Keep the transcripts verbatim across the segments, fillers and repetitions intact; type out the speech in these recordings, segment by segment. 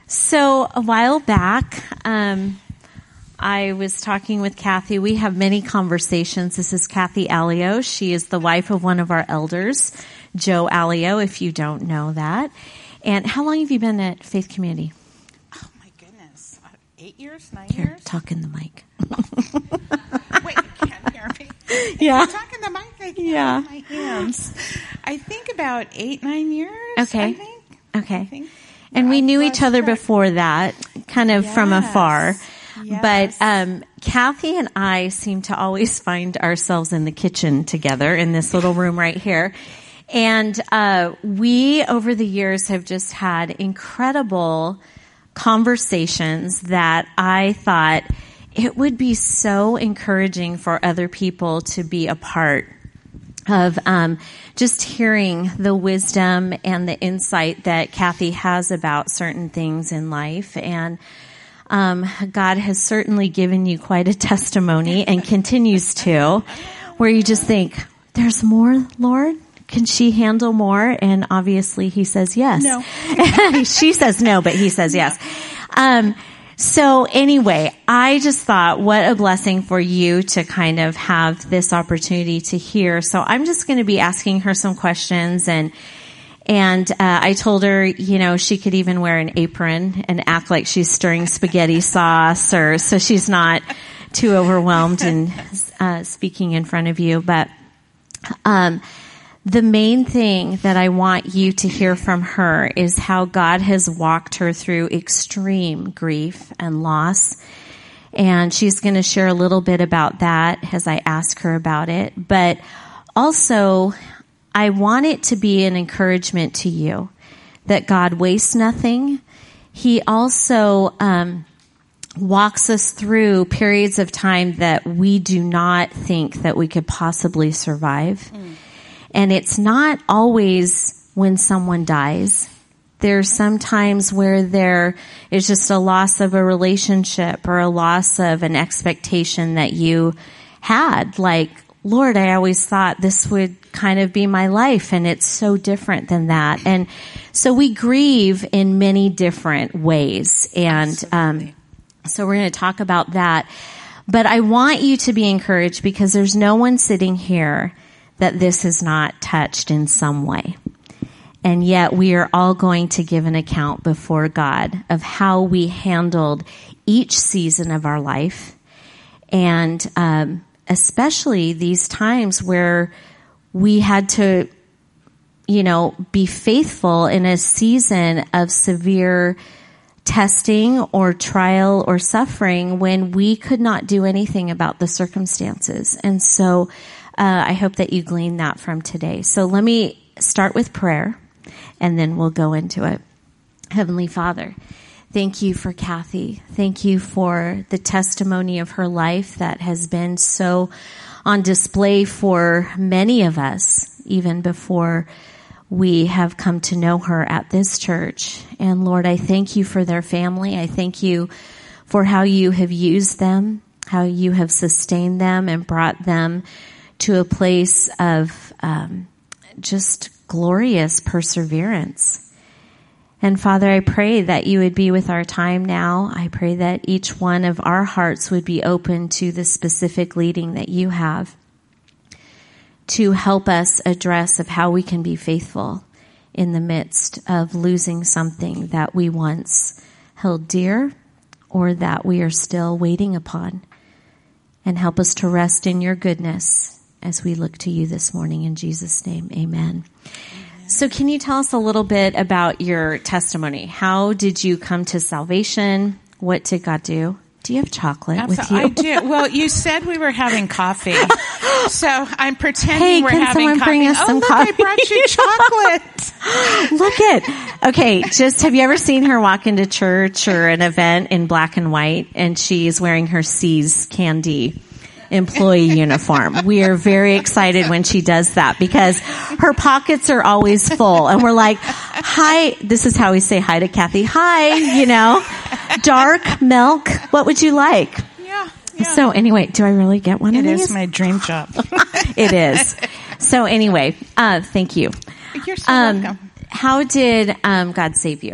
So a while back, um, I was talking with Kathy. We have many conversations. This is Kathy Alio. She is the wife of one of our elders, Joe Alio, if you don't know that. And how long have you been at Faith Community? Oh, my goodness. Uh, eight years, nine Here, years? talk in the mic. Wait, you can't hear me? Yeah. If you talk in the mic, I can't Yeah. my hands. I think about eight, nine years, Okay. I think. Okay. I think. And we I knew lost each other track. before that, kind of from Yes. afar. Yes. But um, Kathy and I seem to always find ourselves in the kitchen together in this little room right here. And uh, we, over the years, have just had incredible conversations that I thought it would be so encouraging for other people to be a part of um, just hearing the wisdom and the insight that Kathy has about certain things in life. And um, God has certainly given you quite a testimony and continues to, where you just think, there's more, Lord? Can she handle more? And obviously he says yes. No. She says no, but he says yes. Um, So anyway, I just thought what a blessing for you to kind of have this opportunity to hear. So I'm just going to be asking her some questions, and and uh, I told her, you know, she could even wear an apron and act like she's stirring spaghetti sauce, or so she's not too overwhelmed in uh, speaking in front of you. But um the main thing that I want you to hear from her is how God has walked her through extreme grief and loss. And she's going to share a little bit about that as I ask her about it. But also, I want it to be an encouragement to you that God wastes nothing. He also um, walks us through periods of time that we do not think that we could possibly survive. Mm. And it's not always when someone dies. There's some times where there is just a loss of a relationship or a loss of an expectation that you had. Like, Lord, I always thought this would kind of be my life, and it's so different than that. And so we grieve in many different ways. And um, so we're going to talk about that. But I want you to be encouraged, because there's no one sitting here that this is not touched in some way. And yet we are all going to give an account before God of how we handled each season of our life. And um, especially these times where we had to, you know, be faithful in a season of severe testing or trial or suffering when we could not do anything about the circumstances. And so Uh, I hope that you glean that from today. So let me start with prayer, and then we'll go into it. Heavenly Father, thank you for Kathy. Thank you for the testimony of her life that has been so on display for many of us, even before we have come to know her at this church. And Lord, I thank you for their family. I thank you for how you have used them, how you have sustained them and brought them to a place of um, just glorious perseverance. And Father, I pray that you would be with our time now. I pray that each one of our hearts would be open to the specific leading that you have to help us address of how we can be faithful in the midst of losing something that we once held dear or that we are still waiting upon. And help us to rest in your goodness as we look to you this morning. In Jesus' name, amen. Amen. So can you tell us a little bit about your testimony? How did you come to salvation? What did God do? Do you have chocolate Absolutely. with you? I do. Well, you said we were having coffee, so I'm pretending hey, we're can having someone coffee. bring us oh, some look, coffee? I brought you chocolate. Look it. Okay, just have you ever seen her walk into church or an event in black and white, and she's wearing her C's Candy employee uniform? We are very excited when she does that, because her pockets are always full, and we're like, hi, this is how we say hi to Kathy. Hi, you know, dark milk. What would you like? Yeah. yeah. So anyway, do I really get one it of these? It is my dream job. It is. So anyway, uh, thank you. You're so um, welcome. How did um, God save you?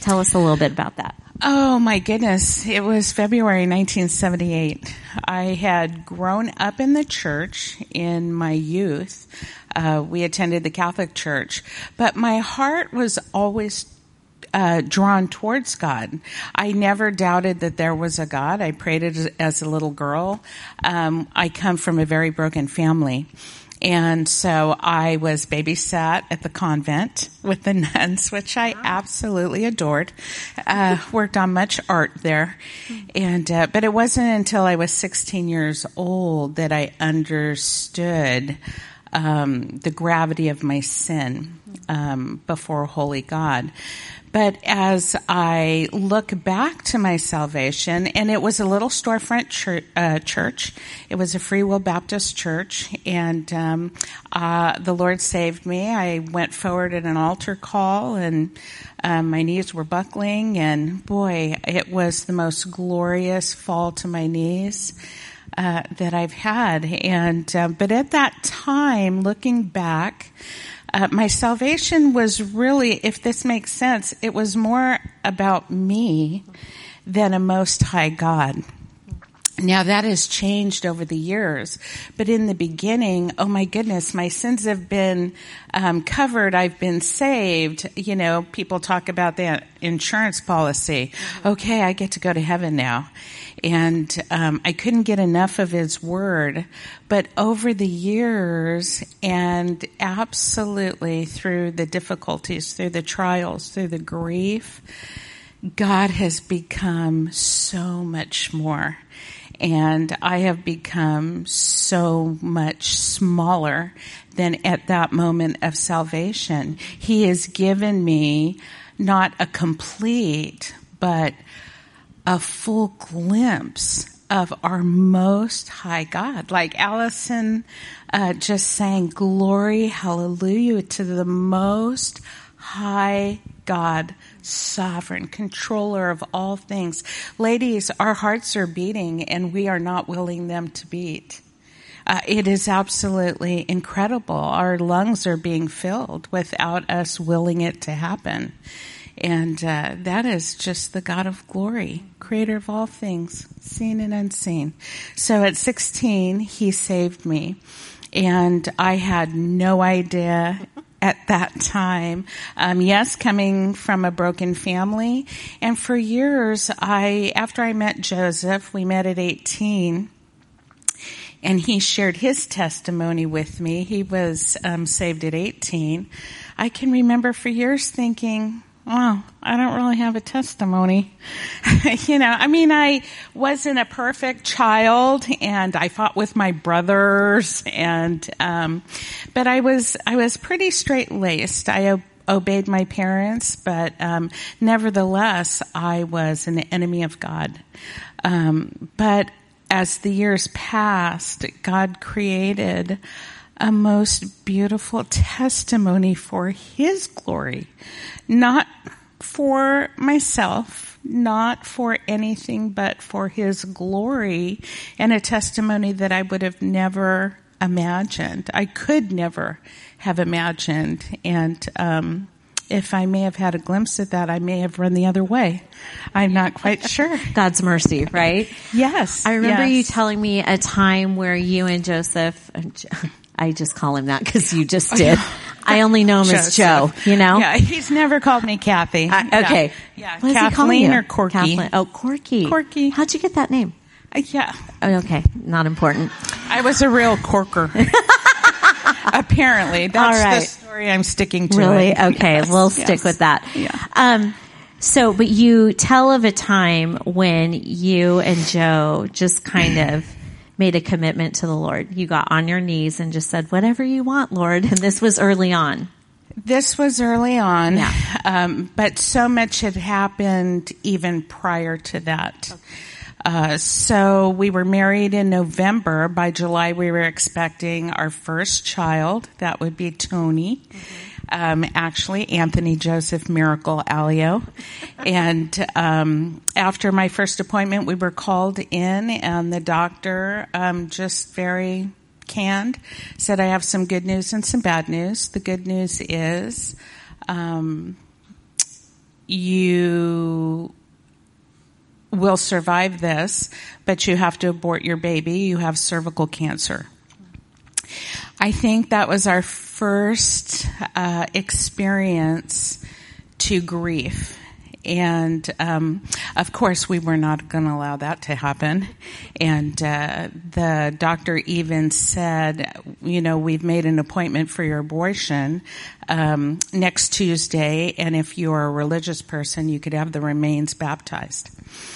Tell us a little bit about that. Oh, my goodness. It was February nineteen seventy-eight. I had grown up in the church in my youth. Uh, we attended the Catholic Church. But my heart was always uh, drawn towards God. I never doubted that there was a God. I prayed it as, as a little girl. Um, I come from a very broken family. And so I was babysat at the convent with the nuns, which I absolutely adored. Uh, worked on much art there. And, uh, but it wasn't until I was sixteen years old that I understood, um, the gravity of my sin, um, before holy God. But as I look back to my salvation, and it was a little storefront church, uh, church. It was a Free Will Baptist church, and um, uh, the Lord saved me. I went forward at an altar call, and um, my knees were buckling, and boy, it was the most glorious fall to my knees uh, that I've had. And uh, but at that time, looking back, Uh, my salvation was really, if this makes sense, it was more about me than a Most High God. Now that has changed over the years, but in the beginning, oh my goodness, my sins have been um, covered. I've been saved. You know, people talk about that insurance policy. Okay, I get to go to heaven now. And um, I couldn't get enough of His Word. But over the years, and absolutely through the difficulties, through the trials, through the grief, God has become so much more. And I have become so much smaller than at that moment of salvation. He has given me not a complete, but a full glimpse of our Most High God. Like Allison uh, just sang, glory, hallelujah to the Most High God, sovereign, controller of all things. Ladies, our hearts are beating and we are not willing them to beat. Uh, it is absolutely incredible. Our lungs are being filled without us willing it to happen. And uh, that is just the God of glory, creator of all things, seen and unseen. So at sixteen, He saved me. And I had no idea at that time. Um, yes, coming from a broken family. And for years, I, after I met Joseph, we met at eighteen, and he shared his testimony with me. He was um, saved at eighteen. I can remember for years thinking, wow, I don't really have a testimony. you know, I mean, I wasn't a perfect child, and I fought with my brothers, and um, but I was I was pretty straight-laced. I o- obeyed my parents, but um, nevertheless, I was an enemy of God. Um, but as the years passed, God created a most beautiful testimony for His glory, not for myself, not for anything but for His glory, and a testimony that I would have never imagined. I could never have imagined. And um, if I may have had a glimpse of that, I may have run the other way. I'm not quite sure. God's mercy, right? Yes. I remember yes. you telling me a time where you and Joseph, I just call him that because you just did. I only know him Joseph. as Joe, you know? Yeah, he's never called me Kathy. Uh, okay. Yeah, What does he call Kathleen you? or Corky. Kathleen. Oh, Corky. Corky. How'd you get that name? Uh, yeah. Oh, okay. Not important. I was a real corker. Apparently. That's All right. the story I'm sticking to. Really? It. Okay. Yes, We'll yes. stick with that. Yeah. Um, so, but you tell of a time when you and Joe just kind of made a commitment to the Lord. You got on your knees and just said, whatever you want, Lord. And this was early on. This was early on, Yeah. um, but so much had happened even prior to that. Okay. Uh, so we were married in November. By July, we were expecting our first child. That would be Tony. Mm-hmm. Um, actually, Anthony Joseph Miracle Alio. And um, after my first appointment, we were called in, and the doctor um, just very canned said, I have some good news and some bad news. The good news is um, you will survive this, but you have to abort your baby. You have cervical cancer. I think that was our first uh, experience to grief. And, um, of course, we were not going to allow that to happen. And, uh, the doctor even said, you know, we've made an appointment for your abortion, um, next Tuesday. And if you're a religious person, you could have the remains baptized.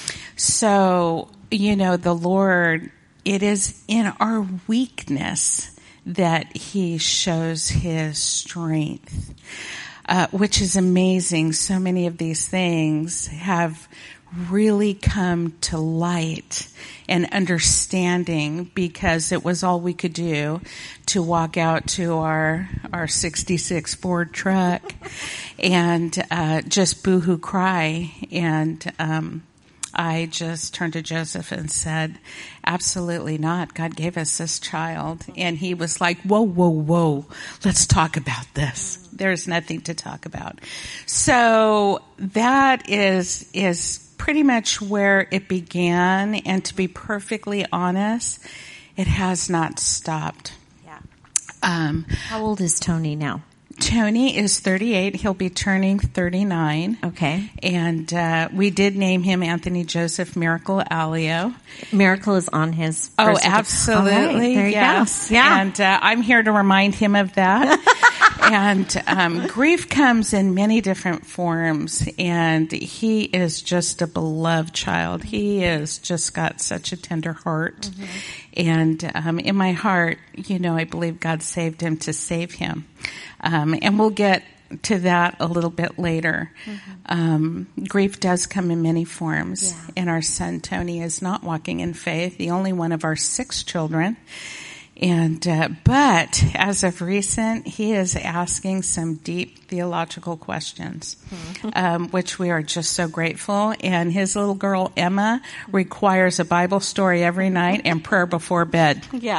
So, you know, the Lord, it is in our weakness that He shows His strength. Uh, which is amazing. So many of these things have really come to light and understanding because it was all we could do to walk out to our our sixty-six Ford truck and uh, just boo-hoo cry. And um, I just turned to Joseph and said, absolutely not. God gave us this child. And he was like, whoa, whoa, whoa. Let's talk about this. There's nothing to talk about. So that is, is pretty much where it began. And to be perfectly honest, it has not stopped. Yeah. Um, How old is Tony now? Tony is thirty-eight. He'll be turning thirty-nine. Okay. And uh, we did name him Anthony Joseph Miracle Alio. Miracle is on his Oh, birth certificate. absolutely. All right, there you yes. go. Yeah. And uh, I'm here to remind him of that. And um, grief comes in many different forms, and he is just a beloved child. He has just got such a tender heart. Mm-hmm. And um, in my heart, you know, I believe God saved him to save him. Um, and we'll get to that a little bit later. Mm-hmm. Um, grief does come in many forms. Yeah. And our son, Tony, is not walking in faith, the only one of our six children. And, uh, but as of recent, he is asking some deep theological questions, mm-hmm. um, which we are just so grateful. And his little girl, Emma, requires a Bible story every night and prayer before bed. Yeah.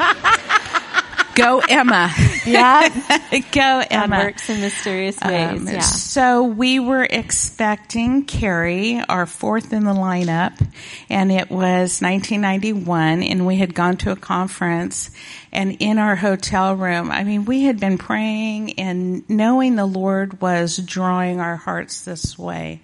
Go, Emma. Yeah. Go, Emma. God works in mysterious ways. Um, yeah. So we were expecting Carrie, our fourth in the lineup, and it was nineteen ninety-one, and we had gone to a conference, and in our hotel room, I mean, we had been praying and knowing the Lord was drawing our hearts this way.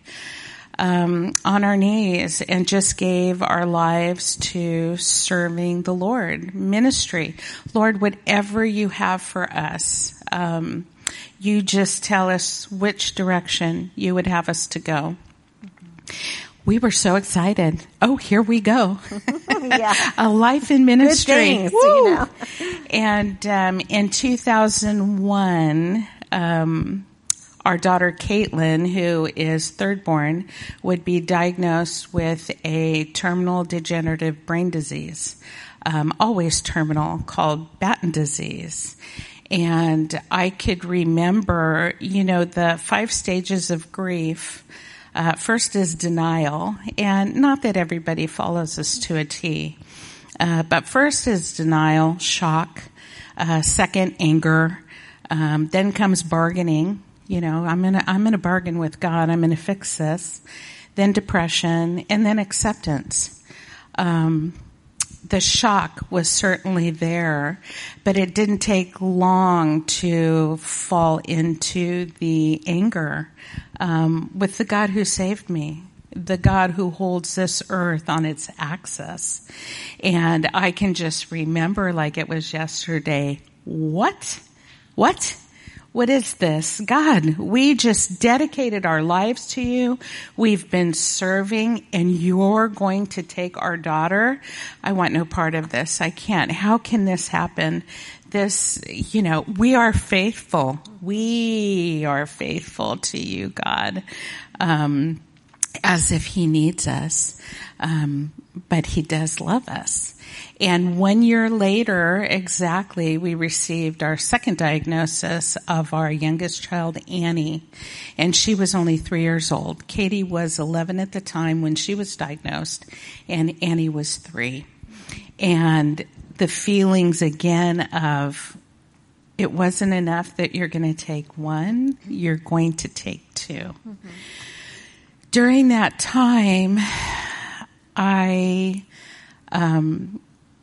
Um, on our knees and just gave our lives to serving the Lord, ministry. Lord, whatever you have for us, um, you just tell us which direction you would have us to go. Mm-hmm. We were so excited. Oh, here we go. Yeah. A life in ministry. Good things, you know. And um, in two thousand one, um, our daughter Caitlin, who is third born, would be diagnosed with a terminal degenerative brain disease, um, always terminal, called Batten disease. And I could remember, you know, the five stages of grief. Uh, first is denial, and not that everybody follows this to a T, uh, but first is denial, shock, uh, second, anger, um, then comes bargaining. You know, I'm gonna, I'm gonna bargain with God. I'm gonna fix this. Then depression, and then acceptance. Um, the shock was certainly there, but it didn't take long to fall into the anger, um, with the God who saved me, the God who holds this earth on its axis. And I can just remember like it was yesterday. What? What? What is this? God, we just dedicated our lives to you. We've been serving, and you're going to take our daughter. I want no part of this. I can't. How can this happen? This, you know, we are faithful. We are faithful to you, God, um, as if he needs us. Um, but he does love us. And one year later, exactly, we received our second diagnosis of our youngest child, Annie. And she was only three years old. Katie was eleven at the time when she was diagnosed, and Annie was three. And the feelings again of, it wasn't enough that you're going to take one, you're going to take two. Mm-hmm. during that time, I, um,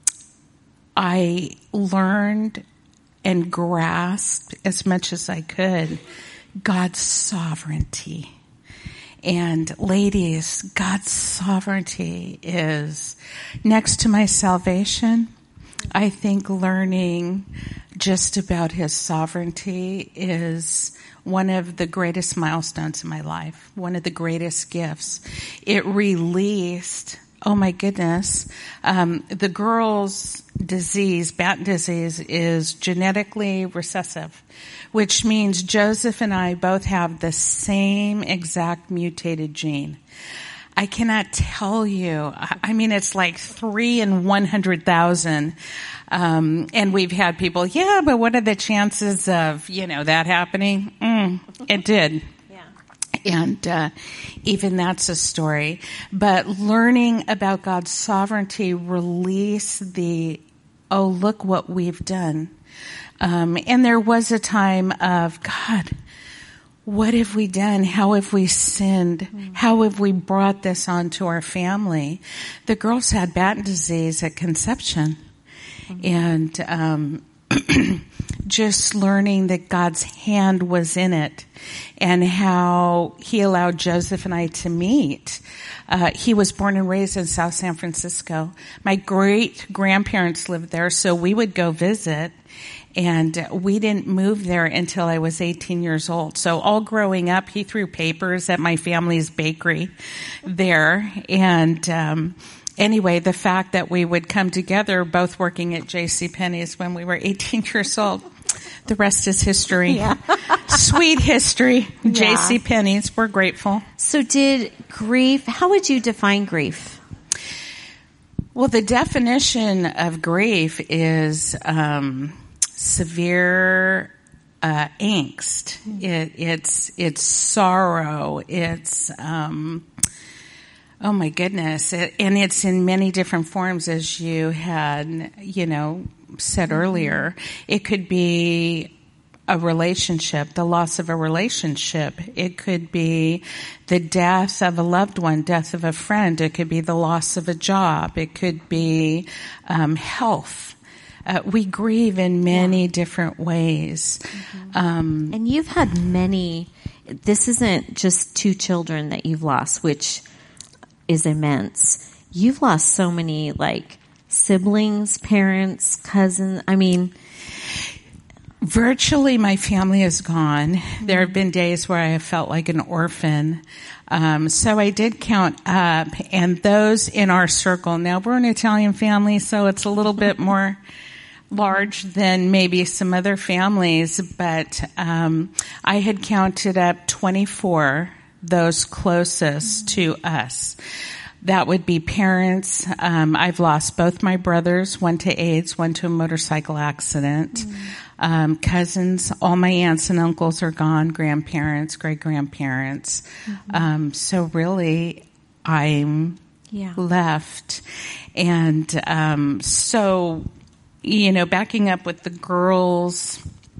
I learned and grasped as much as I could God's sovereignty. And ladies, God's sovereignty is next to my salvation. I think learning just about his sovereignty is one of the greatest milestones in my life, one of the greatest gifts. It released, oh my goodness, um, the girl's disease, Batten disease, is genetically recessive, which means Joseph and I both have the same exact mutated gene. I cannot tell you. I mean, it's like three in one hundred thousand. Um, and we've had people, yeah, but what are the chances of, you know, that happening? Mm, it did. Yeah. And, uh, even that's a story. But learning about God's sovereignty released the, oh, look what we've done. Um, and there was a time of, God, what have we done? How have we sinned? Mm. How have we brought this onto our family? The girls had Batten disease at conception. Mm. And um just learning that God's hand was in it and how he allowed Joseph and I to meet. Uh, he was born and raised in South San Francisco. My great-grandparents lived there, so we would go visit. And we didn't move there until I was eighteen years old. So all growing up, he threw papers at my family's bakery there. And um anyway, the fact that we would come together, both working at JCPenney's when we were eighteen years old, the rest is history. Yeah. Sweet history. Yeah. JCPenney's, we're grateful. So did grief, how would you define grief? Well, the definition of grief is um severe uh angst. It, it's it's sorrow. It's um oh my goodness, it, and it's in many different forms, as you had, you know, said earlier. It could be a relationship, the loss of a relationship. It could be the death of a loved one, death of a friend. It could be the loss of a job. It could be um health. Uh, we grieve in many yeah. different ways. Mm-hmm. Um, and you've had many, this isn't just two children that you've lost, which is immense. You've lost so many, like, siblings, parents, cousins. I mean, virtually my family is gone. Mm-hmm. There have been days where I have felt like an orphan. Um, so I did count up, and those in our circle, now we're an Italian family, so it's a little bit more large than maybe some other families, but um, I had counted up twenty-four, those closest to us. That would be parents. Um, I've lost both my brothers, one to AIDS, one to a motorcycle accident. Mm. Um, cousins, all my aunts and uncles are gone, grandparents, great-grandparents. Mm-hmm. Um, so really, I'm yeah. left. And um, so, you know, backing up with the girls'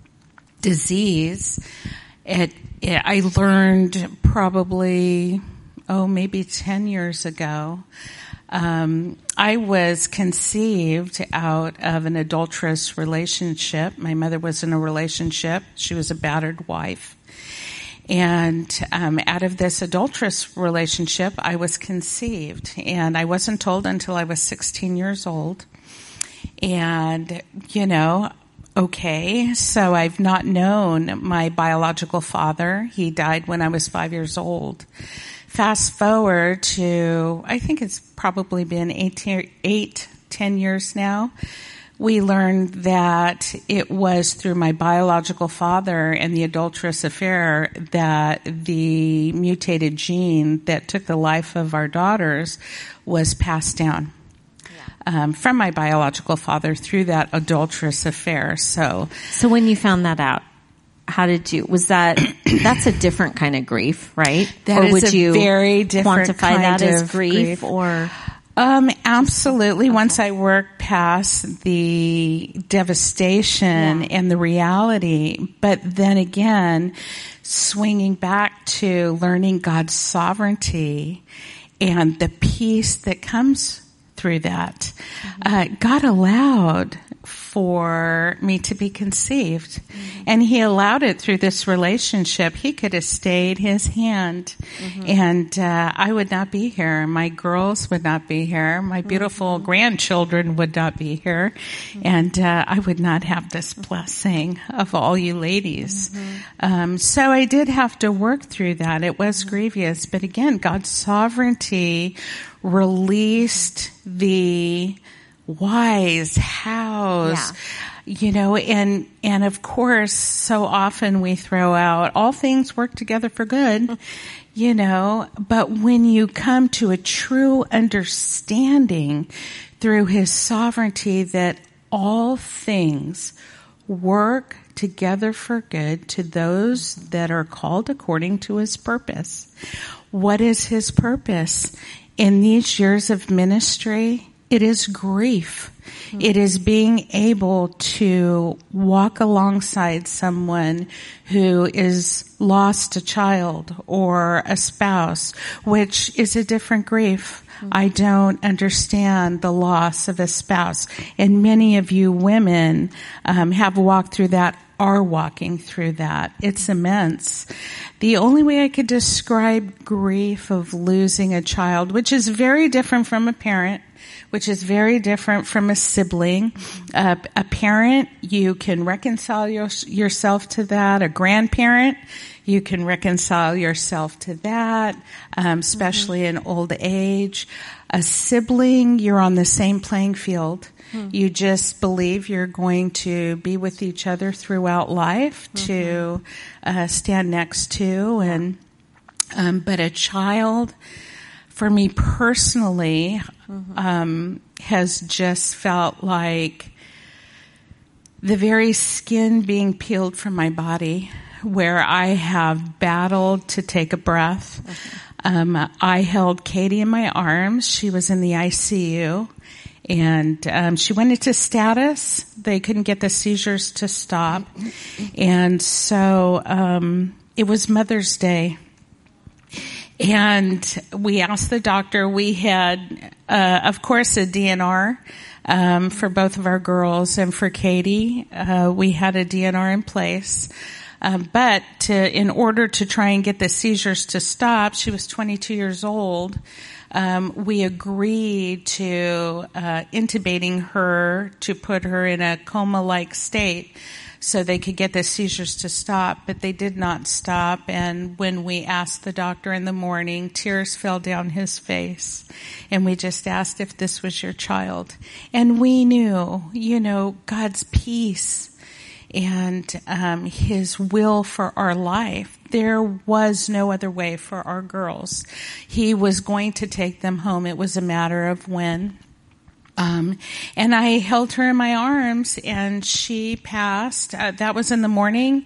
disease, it, it, I learned probably, oh, maybe ten years ago, um, I was conceived out of an adulterous relationship. My mother was in a relationship. She was a battered wife. And um, out of this adulterous relationship, I was conceived. And I wasn't told until I was sixteen years old. And, you know, okay, so I've not known my biological father. He died when I was five years old. Fast forward to, I think it's probably been eight, eight, ten years now. We learned that it was through my biological father and the adulterous affair that the mutated gene that took the life of our daughters was passed down. Um, from my biological father through that adulterous affair. So, so when you found that out, how did you? Was that that's a different kind of grief, right? That or is would a you very different quantify kind that of as grief, grief. Or Um, absolutely. Okay. Once I worked past the devastation yeah. and the reality, but then again, swinging back to learning God's sovereignty and the peace that comes through that. Mm-hmm. Uh, God allowed for me to be conceived. Mm-hmm. And he allowed it through this relationship. He could have stayed his hand mm-hmm. and uh, I would not be here. My girls would not be here. My beautiful mm-hmm. grandchildren would not be here. Mm-hmm. And uh, I would not have this blessing of all you ladies. Mm-hmm. Um, so I did have to work through that. It was mm-hmm. grievous. But again, God's sovereignty released the whys, hows, yeah. you know, and, and of course, so often we throw out all things work together for good, you know, but when you come to a true understanding through his sovereignty that all things work together for good to those that are called according to his purpose. What is his purpose? In these years of ministry, it is grief. Mm-hmm. It is being able to walk alongside someone who is lost a child or a spouse, which is a different grief. Mm-hmm. I don't understand the loss of a spouse. And many of you women um, have walked through that, are walking through that. It's immense. The only way I could describe grief of losing a child, which is very different from a parent, which is very different from a sibling. Uh, a parent, you can reconcile your, yourself to that. A grandparent, you can reconcile yourself to that, um, especially mm-hmm. in old age. A sibling, you're on the same playing field. Mm-hmm. You just believe you're going to be with each other throughout life, mm-hmm. to uh, stand next to, and um, but a child, for me personally, mm-hmm. um, has just felt like the very skin being peeled from my body, where I have battled to take a breath. Okay. Um, I held Katie in my arms. She was in the I C U, and um, she went into status. They couldn't get the seizures to stop, and so um, it was Mother's Day. And we asked the doctor, we had, uh, of course, a D N R, um, for both of our girls, and for Katie, uh, we had a D N R in place. Um, but to, in order to try and get the seizures to stop, she was twenty-two years old. Um, we agreed to, uh, intubating her to put her in a coma-like state, so they could get the seizures to stop, but they did not stop. And when we asked the doctor in the morning, tears fell down his face. And we just asked if this was your child. And we knew, you know, God's peace and um, his will for our life. There was no other way for our girls. He was going to take them home. It was a matter of when. Um, and I held her in my arms, and she passed. Uh, that was in the morning,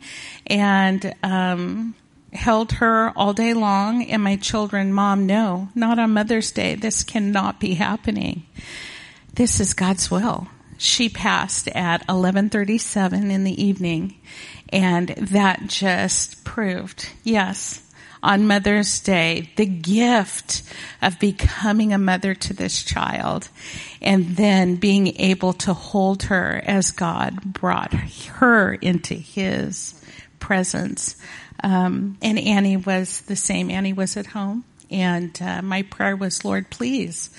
and um, held her all day long. And my children, Mom, no, not on Mother's Day. This cannot be happening. This is God's will. She passed at eleven thirty-seven in the evening, and that just proved, yes, on Mother's Day, the gift of becoming a mother to this child, and then being able to hold her as God brought her into his presence. Um, and Annie was the same. Annie was at home, and uh, my prayer was, Lord, please,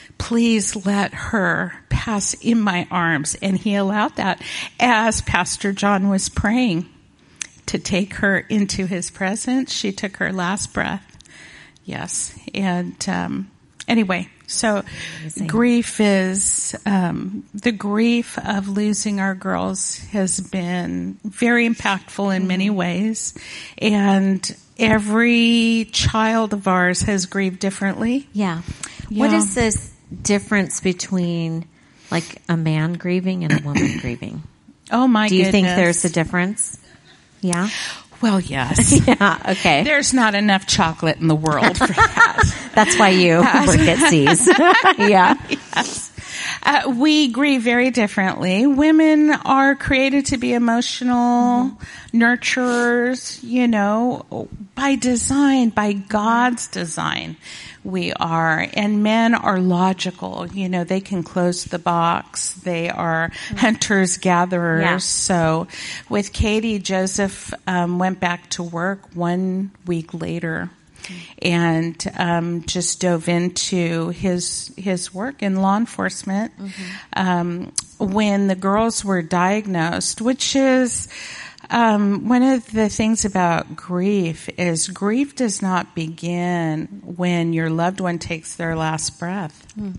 please let her pass in my arms. And he allowed that as Pastor John was praying to take her into his presence. She took her last breath. Yes. And um, anyway, so Amazing. grief is, um, the grief of losing our girls has been very impactful in many ways. And every child of ours has grieved differently. Yeah. yeah. What is this difference between like a man grieving and a woman grieving? Oh my goodness. Do you think there's a difference? Yeah. Well, yes. yeah. Okay. There's not enough chocolate in the world for that. That's why you work at C's. Yeah. Yes. Uh, we grieve very differently. Women are created to be emotional mm-hmm. nurturers, you know, by design, by God's design. We are. And men are logical. You know, they can close the box. They are mm-hmm. hunters, gatherers. Yeah. So with Katie, Joseph um, went back to work one week later. And um, just dove into his his work in law enforcement mm-hmm. um, when the girls were diagnosed, which is um, one of the things about grief is grief does not begin when your loved one takes their last breath. Mm.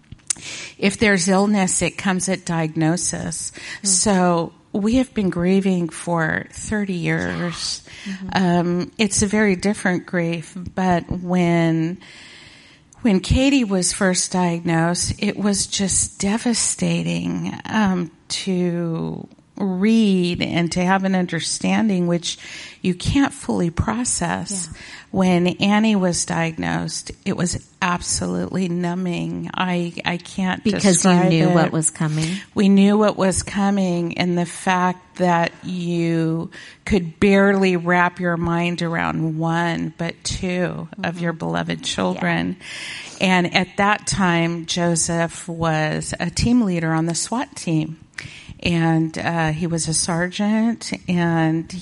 If there's illness, it comes at diagnosis. Mm. So we have been grieving for thirty years. Mm-hmm. Um, it's a very different grief, but when, when Katie was first diagnosed, it was just devastating, um, to read and to have an understanding which you can't fully process. Yeah. When Annie was diagnosed, it was absolutely numbing. I I can't because describe you knew it. What was coming. We knew what was coming, and the fact that you could barely wrap your mind around one, but two mm-hmm. of your beloved children. Yeah. And at that time, Joseph was a team leader on the SWAT team. And uh, he was a sergeant, and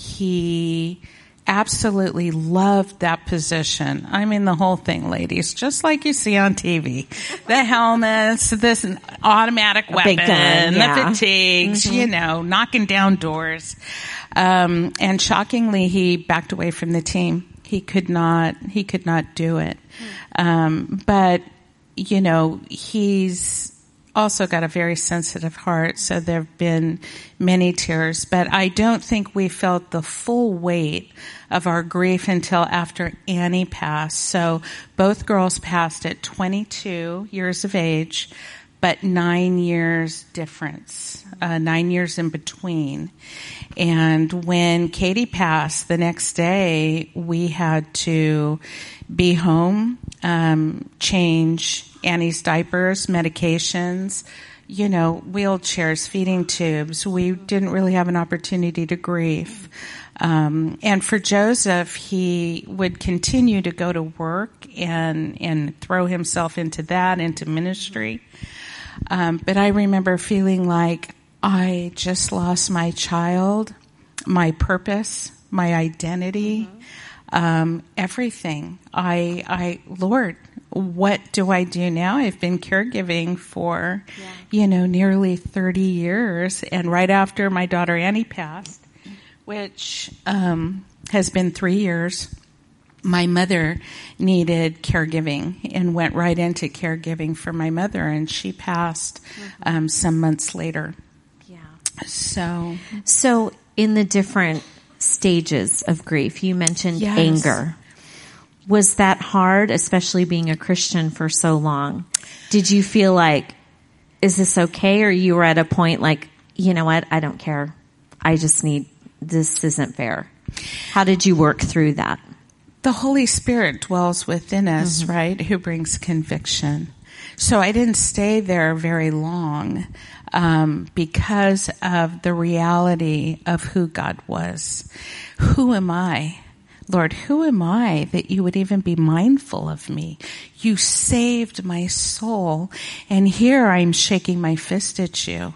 he absolutely loved that position. I mean, the whole thing, ladies, just like you see on T V. The helmets, this automatic weapon, gun, yeah. the fatigues, mm-hmm. you know, knocking down doors. Um, and shockingly, he backed away from the team. He could not, he could not do it. Um, but, you know, he's also got a very sensitive heart, so there have been many tears, but I don't think we felt the full weight of our grief until after Annie passed. So both girls passed at twenty-two years of age, but nine years difference, uh, nine years in between. And when Katie passed, the next day we had to be home, um, change Annie's diapers, medications, you know, wheelchairs, feeding tubes. We didn't really have an opportunity to grieve. Um, and for Joseph, he would continue to go to work and, and throw himself into that, into ministry. Um, but I remember feeling like I just lost my child, my purpose, my identity, mm-hmm. um, everything. I, I, Lord, what do I do now? I've been caregiving for, yeah. you know, nearly thirty years. And right after my daughter Annie passed, which um, has been three years, my mother needed caregiving and went right into caregiving for my mother. And she passed mm-hmm. um, some months later. Yeah. So, so in the different stages of grief, you mentioned yes. anger. Was that hard, especially being a Christian for so long? Did you feel like, is this okay? Or you were at a point like, you know what? I don't care. I just need, this isn't fair. How did you work through that? The Holy Spirit dwells within us, mm-hmm. right? Who brings conviction. So I didn't stay there very long, um, because of the reality of who God was. Who am I? Lord, who am I that you would even be mindful of me? You saved my soul, and here I'm shaking my fist at you.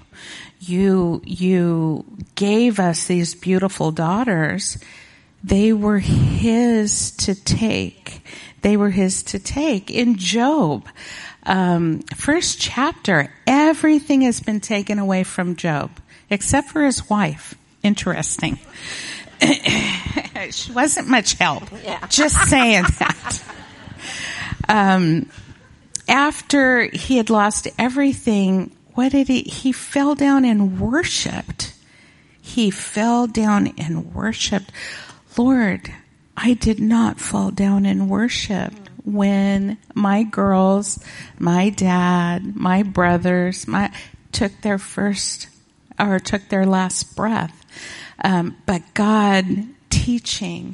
You, you gave us these beautiful daughters. They were his to take. They were his to take. In Job, um, first chapter, everything has been taken away from Job, except for his wife. Interesting. She wasn't much help. Yeah. Just saying that. Um, after he had lost everything, what did he? He fell down and worshipped. He fell down and worshipped. Lord, I did not fall down and worship when my girls, my dad, my brothers, my took their first or took their last breath. Um, but God teaching,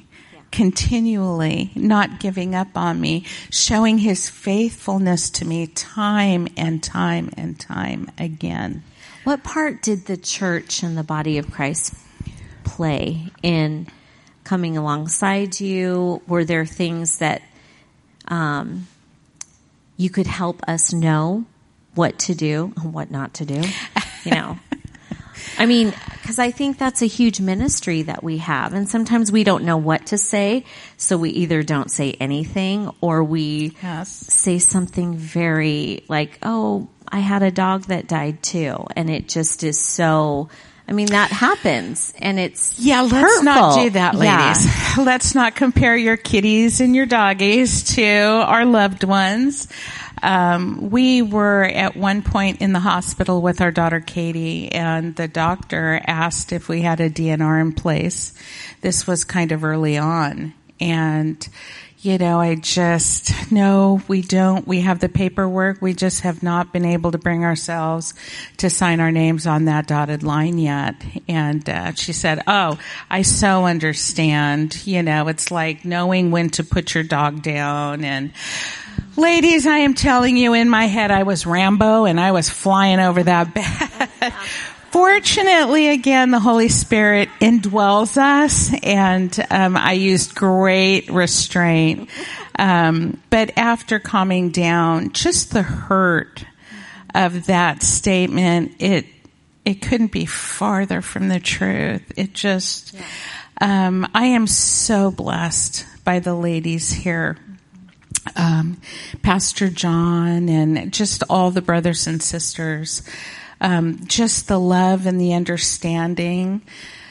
continually, not giving up on me, showing his faithfulness to me time and time and time again. What part did the church and the body of Christ play in coming alongside you? Were there things that um, you could help us know what to do and what not to do? You know, I mean, because I think that's a huge ministry that we have. And sometimes we don't know what to say. So we either don't say anything or we yes. say something very like, oh, I had a dog that died too. And it just is so, I mean, that happens and it's Yeah, let's hurtful. not do that, ladies. Yeah. Let's not compare your kitties and your doggies to our loved ones. Um, we were at one point in the hospital with our daughter Katie, and the doctor asked if we had a D N R in place. This was kind of early on. And, you know, I just, no, we don't. We have the paperwork. We just have not been able to bring ourselves to sign our names on that dotted line yet. And uh, she said, oh, I so understand. You know, it's like knowing when to put your dog down. And ladies, I am telling you, in my head, I was Rambo and I was flying over that bed. Fortunately, again, the Holy Spirit indwells us, and um, I used great restraint. Um, but after calming down, just the hurt of that statement, it it couldn't be farther from the truth. It just, um, I am so blessed by the ladies here. Um, Pastor John and just all the brothers and sisters. Um, just the love and the understanding.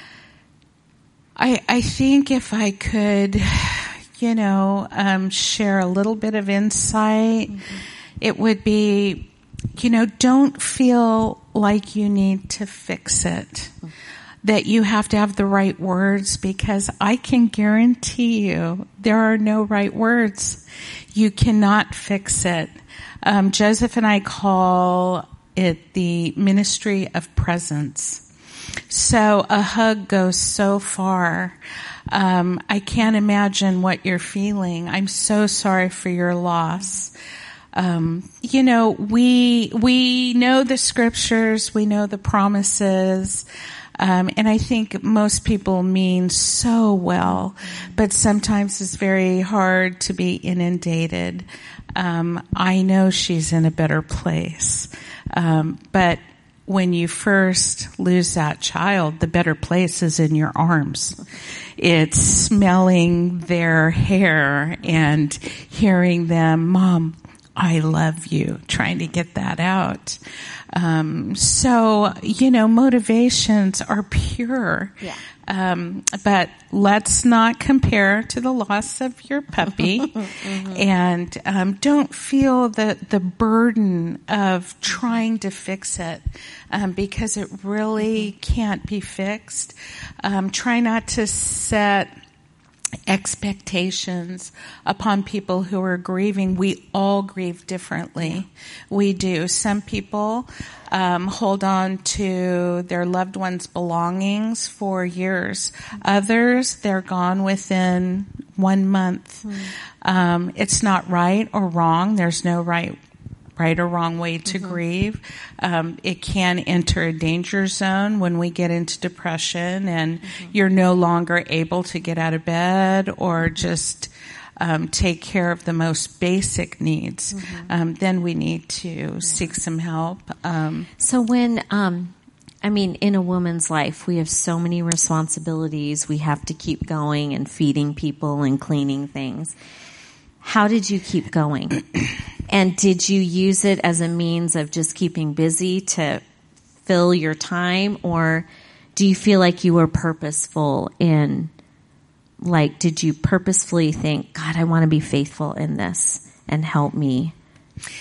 I, I think if I could, you know, um, share a little bit of insight, mm-hmm. it would be, you know, don't feel like you need to fix it. Mm-hmm. That you have to have the right words, because I can guarantee you there are no right words. You cannot fix it. Um, Joseph and I call it the ministry of presence. So a hug goes so far. Um, I can't imagine what you're feeling. I'm so sorry for your loss. Um, you know, we, we know the scriptures, we know the promises, um, and I think most people mean so well, but sometimes it's very hard to be inundated. Um, I know she's in a better place. Um, but when you first lose that child, the better place is in your arms. It's smelling their hair and hearing them, Mom, I love you, trying to get that out. Um, so, you know, motivations are pure. Yeah. Um, but let's not compare to the loss of your puppy. mm-hmm. And um, don't feel the, the burden of trying to fix it, um, because it really mm-hmm. can't be fixed. Um, try not to set expectations upon people who are grieving. We all grieve differently. Yeah. We do. Some people um, hold on to their loved ones' belongings for years. Others, they're gone within one month. Mm. Um, it's not right or wrong. There's no right right or wrong way to mm-hmm. grieve. Um, it can enter a danger zone when we get into depression and mm-hmm. you're no longer able to get out of bed or just um, take care of the most basic needs. Mm-hmm. Um, then we need to yeah. seek some help. Um, so when, um, I mean, in a woman's life, we have so many responsibilities. We have to keep going and feeding people and cleaning things. How did you keep going? And did you use it as a means of just keeping busy to fill your time? Or do you feel like you were purposeful in, like, did you purposefully think, God, I want to be faithful in this and help me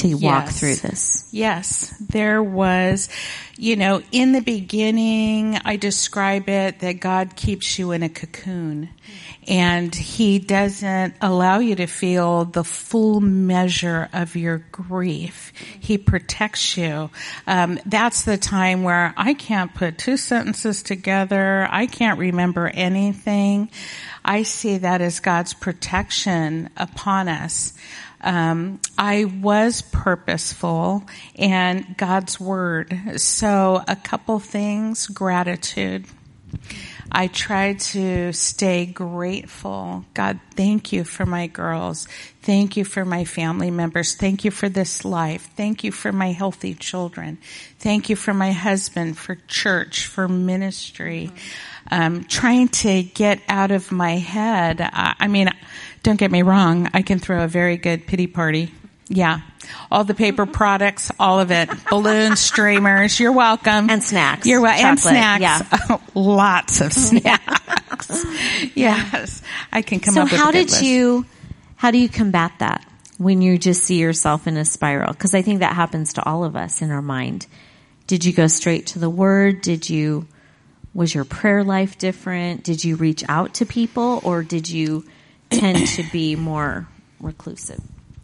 to walk Yes. through this. Yes, there was, you know, in the beginning, I describe it that God keeps you in a cocoon and he doesn't allow you to feel the full measure of your grief. He protects you. Um, that's the time where I can't put two sentences together. I can't remember anything. I see that as God's protection upon us. Um, I was purposeful and God's word. So a couple things, gratitude. I try to stay grateful. God, thank you for my girls. Thank you for my family members. Thank you for this life. Thank you for my healthy children. Thank you for my husband, for church, for ministry. Um, trying to get out of my head. I, I mean, don't get me wrong. I can throw a very good pity party. Yeah. All the paper products, all of it. Balloons, streamers. You're welcome. And snacks. You're welcome. And snacks. Yeah. Lots of snacks. Yes. I can come so up with a how good did list. you, how do you combat that when you just see yourself in a spiral? Because I think that happens to all of us in our mind. Did you go straight to the word? Did you, was your prayer life different? Did you reach out to people or did you tend to be more reclusive?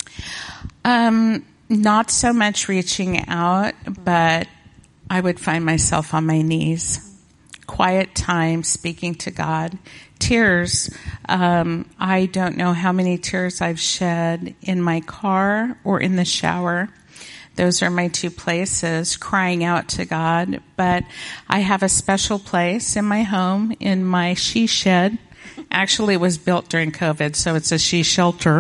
Um, not so much reaching out, but I would find myself on my knees. Quiet time, speaking to God. Tears. Um, I don't know how many tears I've shed in my car or in the shower. Those are my two places, crying out to God. But I have a special place in my home, in my she shed. Actually, it was built during COVID, so it's a she shelter.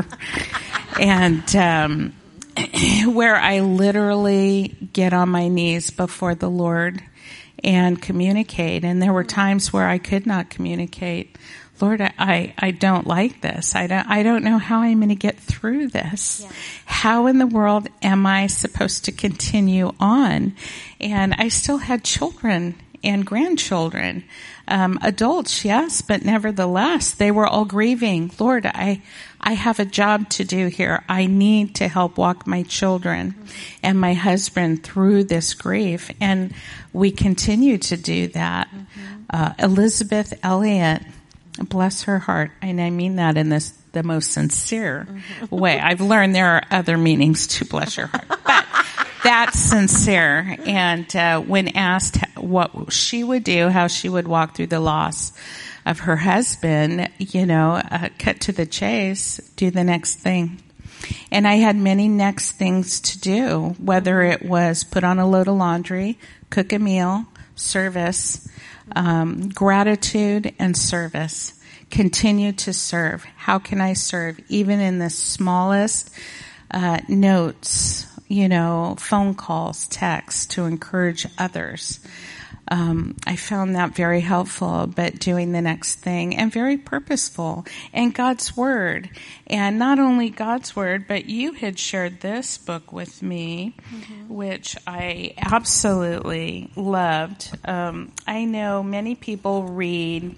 And um, where I literally get on my knees before the Lord and communicate. And there were times where I could not communicate. Lord, I, I don't like this. I don't, I don't know how I'm going to get through this. Yeah. How in the world am I supposed to continue on? And I still had children and grandchildren, um, adults, yes, but nevertheless, they were all grieving. Lord, I, I have a job to do here. I need to help walk my children mm-hmm. and my husband through this grief. And we continue to do that. Mm-hmm. Uh, Elizabeth Elliot, bless her heart, and I mean that in this the most sincere mm-hmm. way. I've learned there are other meanings to bless her heart, but that's sincere. And uh, when asked what she would do, how she would walk through the loss of her husband, you know, uh, cut to the chase, do the next thing. And I had many next things to do, whether it was put on a load of laundry, cook a meal, service, um, gratitude and service. Continue to serve. How can I serve? Even in the smallest uh, notes, you know, phone calls, texts to encourage others. Um, I found that very helpful, but doing the next thing and very purposeful. And God's Word. And not only God's Word, but you had shared this book with me, mm-hmm. which I absolutely loved. Um, I know many people read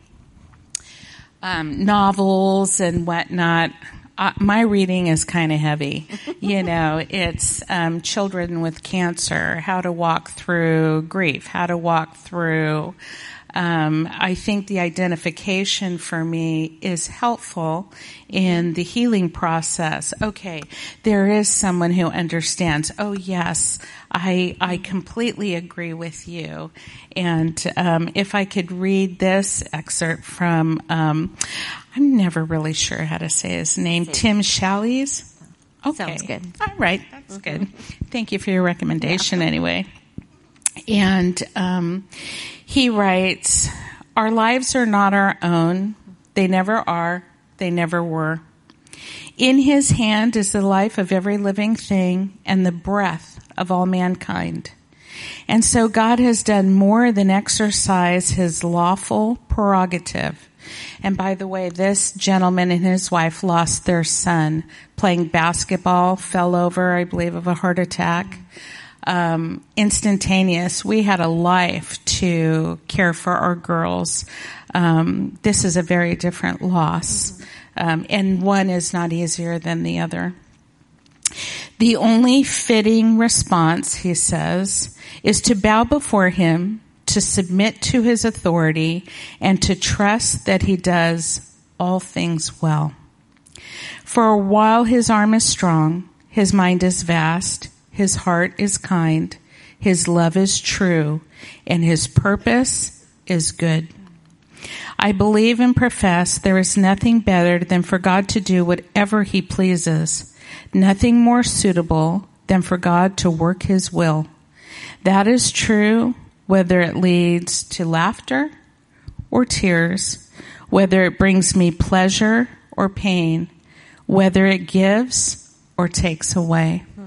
um, novels and whatnot. Uh, my reading is kind of heavy. You know, it's um, children with cancer, how to walk through grief, how to walk through. Um, I think the identification for me is helpful in the healing process. Okay, there is someone who understands. Oh yes, I I completely agree with you. And um, if I could read this excerpt from, um, I'm never really sure how to say his name, Tim Challies. Okay, sounds good. All right, that's mm-hmm. good. Thank you for your recommendation. Yeah. Anyway. And um, he writes, our lives are not our own. They never are. They never were. In his hand is the life of every living thing and the breath of all mankind. And so God has done more than exercise his lawful prerogative. And by the way, this gentleman and his wife lost their son playing basketball, fell over, I believe, of a heart attack. Um, instantaneous. We had a life to care for our girls. Um, this is a very different loss. Um, and one is not easier than the other. The only fitting response, he says, is to bow before him, to submit to his authority, and to trust that he does all things well. For while his arm is strong, his mind is vast, his heart is kind, his love is true, and his purpose is good. I believe and profess there is nothing better than for God to do whatever he pleases, nothing more suitable than for God to work his will. That is true whether it leads to laughter or tears, whether it brings me pleasure or pain, whether it gives or takes away. Hmm.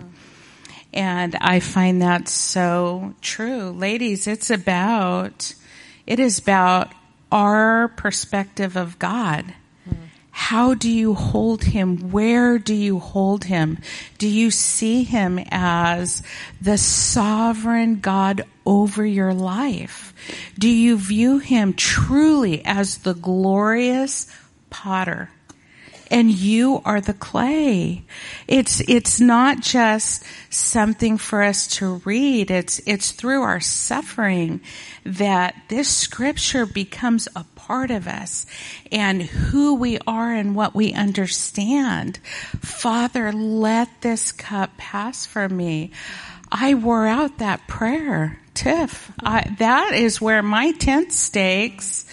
And I find that so true. Ladies, it's about, it is about our perspective of God. Hmm. How do you hold him? Where do you hold him? Do you see him as the sovereign God over your life? Do you view him truly as the glorious potter? And you are the clay. It's, it's not just something for us to read. It's, it's through our suffering that this scripture becomes a part of us and who we are and what we understand. Father, let this cup pass from me. I wore out that prayer, Tiff. I, that is where my tent stakes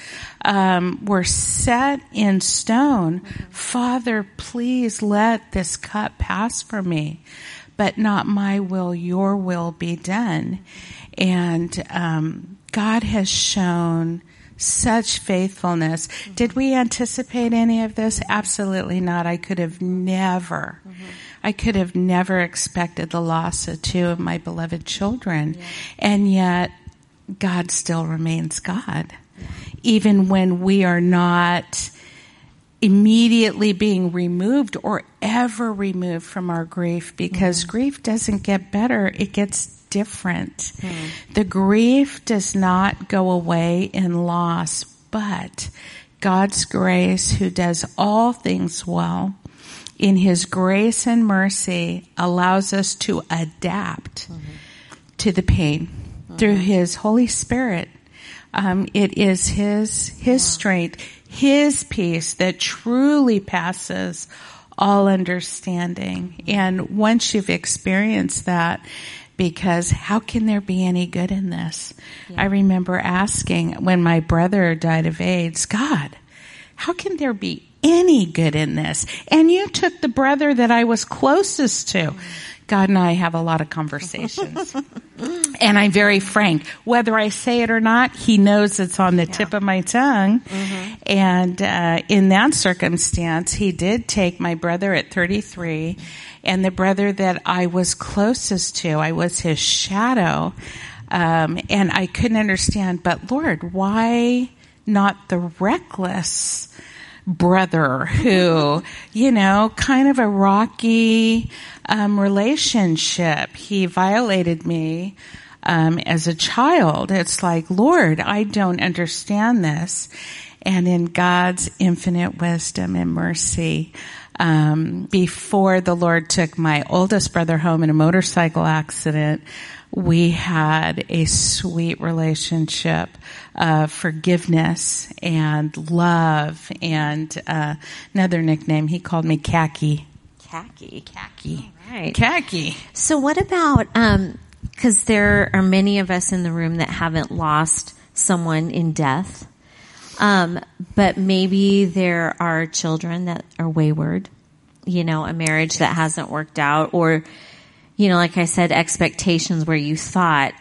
Um, were set in stone. Father, please let this cup pass from me, but not my will, your will be done. And um, God has shown such faithfulness. Did we anticipate any of this? Absolutely not. I could have never, mm-hmm. I could have never expected the loss of two of my beloved children. Yeah. And yet, God still remains God. Even when we are not immediately being removed or ever removed from our grief, because mm-hmm. grief doesn't get better, it gets different. Mm-hmm. The grief does not go away in loss, but God's grace, who does all things well, in his grace and mercy allows us to adapt mm-hmm. to the pain mm-hmm. through his Holy Spirit. Um, it is his, his strength, his peace that truly passes all understanding. And once you've experienced that, because how can there be any good in this? Yeah. I remember asking when my brother died of AIDS, God, how can there be any good in this? And you took the brother that I was closest to. God and I have a lot of conversations. And I'm very frank. Whether I say it or not, he knows it's on the yeah. tip of my tongue. Mm-hmm. And uh, in that circumstance, he did take my brother at thirty-three, and the brother that I was closest to, I was his shadow. Um, and I couldn't understand, but Lord, why not the reckless brother who, you know, kind of a rocky um, relationship. He violated me um, as a child. It's like, Lord, I don't understand this. And in God's infinite wisdom and mercy, um, before the Lord took my oldest brother home in a motorcycle accident, we had a sweet relationship of forgiveness and love, and uh, another nickname, he called me Khaki. Khaki. Khaki. All right. Khaki. So what about, um, because there are many of us in the room that haven't lost someone in death, um, but maybe there are children that are wayward, you know, a marriage that hasn't worked out, or you know, like I said, expectations where you thought,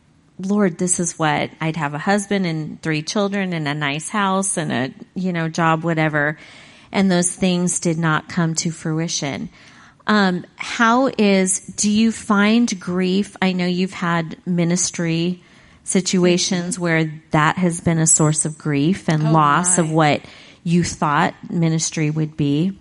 Lord, this is what I'd have a husband and three children and a nice house and a, you know, job, whatever. And those things did not come to fruition. Um, how is, do you find grief? I know you've had ministry situations where that has been a source of grief and oh loss my. of what you thought ministry would be.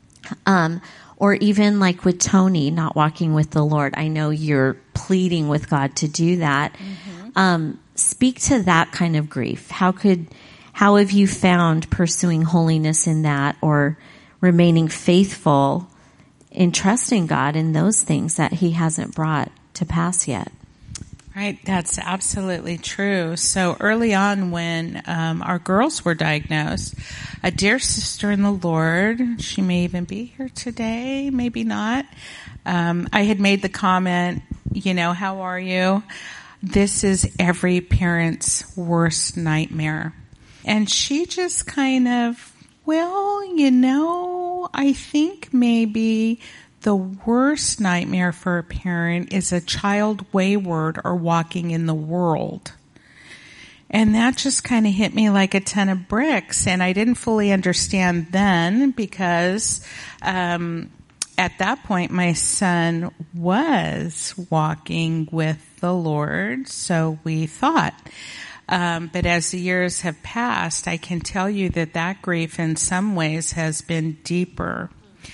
Um, Or even like with Tony not walking with the Lord. I know you're pleading with God to do that. Mm-hmm. Um, speak to that kind of grief. How could, how have you found pursuing holiness in that, or remaining faithful in trusting God in those things that he hasn't brought to pass yet. Right, that's absolutely true. So early on when um, our girls were diagnosed, a dear sister in the Lord, she may even be here today, maybe not, um, I had made the comment, you know, how are you? This is every parent's worst nightmare. And she just kind of, well, you know, I think maybe the worst nightmare for a parent is a child wayward or walking in the world. And that just kind of hit me like a ton of bricks. And I didn't fully understand then because um, at that point my son was walking with the Lord, so we thought. Um, but as the years have passed, I can tell you that that grief in some ways has been deeper.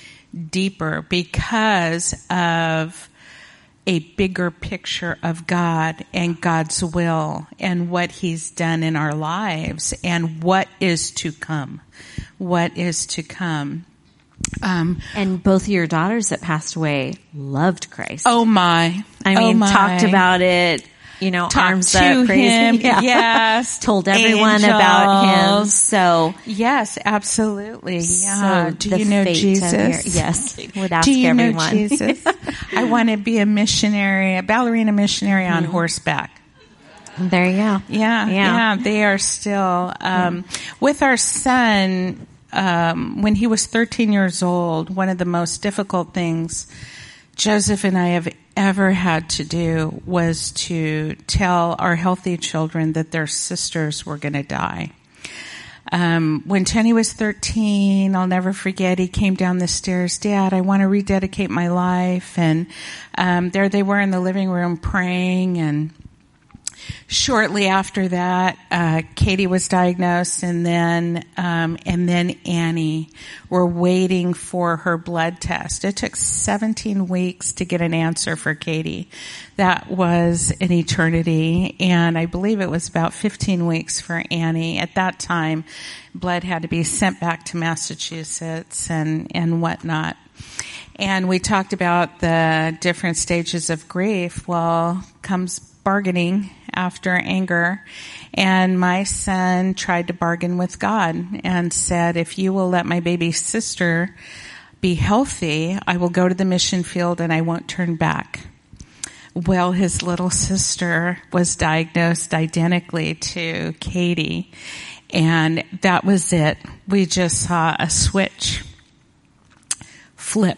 deeper because of a bigger picture of God and God's will and what he's done in our lives and what is to come. What is to come. Um, and both of your daughters that passed away loved Christ. Oh my. I mean, oh my. talked about it. You know, Talk arms to up, crazy. him. Yeah. Yes. Told everyone about him. So yes, absolutely. Yeah. So Do you know Jesus? Yes. Would ask Do you everyone. know Jesus? I want to be a missionary, a ballerina missionary on mm-hmm. horseback. There you go. Yeah. Yeah. yeah they are still, um, mm-hmm. with our son, um, when he was thirteen years old, one of the most difficult things Joseph and I have ever had to do was to tell our healthy children that their sisters were going to die. Um, when Tony was thirteen, I'll never forget, he came down the stairs, Dad, I want to rededicate my life. And um, there they were in the living room praying, and shortly after that, uh, Katie was diagnosed, and then um, and then Annie. We're waiting for her blood test. It took seventeen weeks to get an answer for Katie. That was an eternity, and I believe it was about fifteen weeks for Annie. At that time, blood had to be sent back to Massachusetts and and whatnot. And we talked about the different stages of grief. Well, comes bargaining after anger, and my son tried to bargain with God and said, if you will let my baby sister be healthy, I will go to the mission field and I won't turn back. Well, his little sister was diagnosed identically to Katie, and that was it. We just saw a switch flip.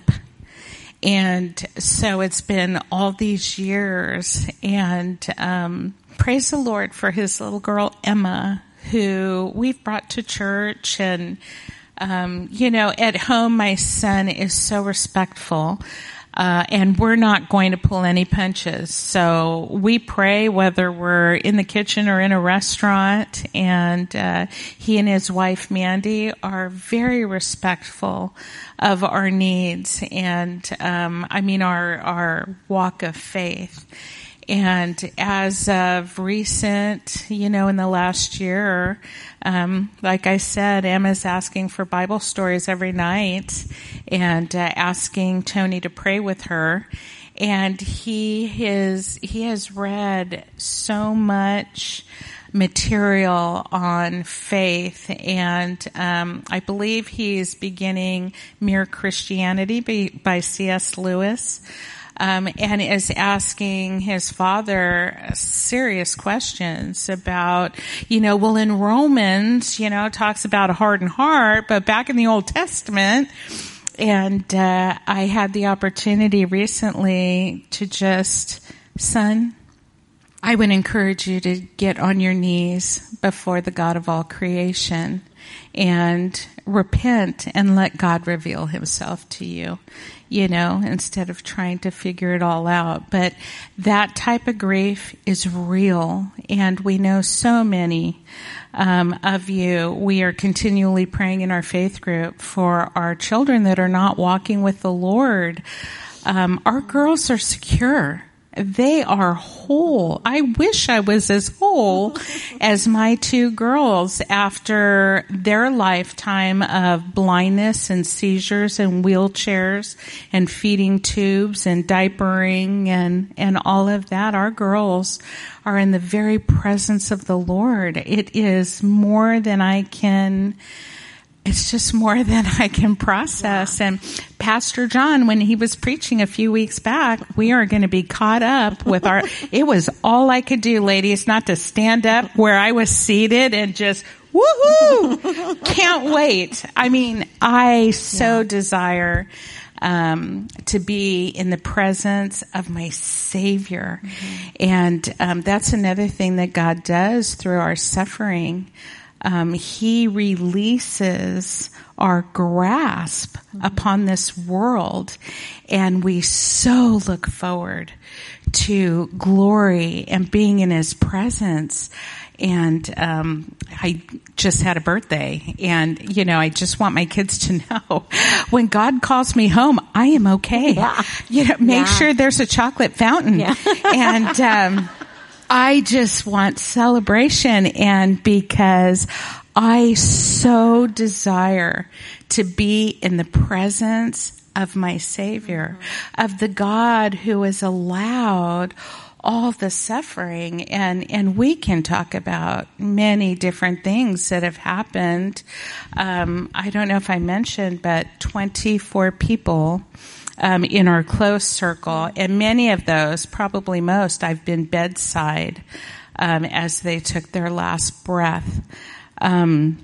And so it's been all these years, and um, praise the Lord for his little girl, Emma, who we've brought to church. And, um, you know, at home, my son is so respectful, uh, and we're not going to pull any punches. So we pray whether we're in the kitchen or in a restaurant, and uh, he and his wife, Mandy, are very respectful of our needs and, um, I mean, our, our walk of faith. And as of recent, you know, in the last year, um, like I said, Emma's asking for Bible stories every night and uh, asking Tony to pray with her. And he is, he has read so much material on faith, and um, I believe he's beginning Mere Christianity by, by C S Lewis, um, and is asking his father serious questions about, you know, well, in Romans, you know, it talks about a hardened heart, but back in the Old Testament. And uh, I had the opportunity recently to just, son, I would encourage you to get on your knees before the God of all creation and repent and let God reveal himself to you, you know, instead of trying to figure it all out. But that type of grief is real, and we know so many um, of you. We are continually praying in our faith group for our children that are not walking with the Lord. Um, our girls are secure. They are whole. I wish I was as whole as my two girls after their lifetime of blindness and seizures and wheelchairs and feeding tubes and diapering and, and all of that. Our girls are in the very presence of the Lord. It is more than I can It's just more than I can process. And Pastor John, when he was preaching a few weeks back, we are going to be caught up with our, it was all I could do, ladies, not to stand up where I was seated and just, woohoo! Can't wait. I mean, I so yeah. desire Um, to be in the presence of my Savior. Mm-hmm. And um, that's another thing that God does through our suffering. Um, he releases our grasp mm-hmm. upon this world, and we so look forward to glory and being in His presence. And um I just had a birthday, and you know, I just want my kids to know when God calls me home, I am okay. Yeah. You know, make yeah. sure there's a chocolate fountain. Yeah. and um I just want celebration, and because I so desire to be in the presence of my Savior, mm-hmm. of the God who has allowed all the suffering, and, and we can talk about many different things that have happened. Um, I don't know if I mentioned, but twenty-four people um, in our close circle, and many of those, probably most, I've been bedside um, as they took their last breath. Um,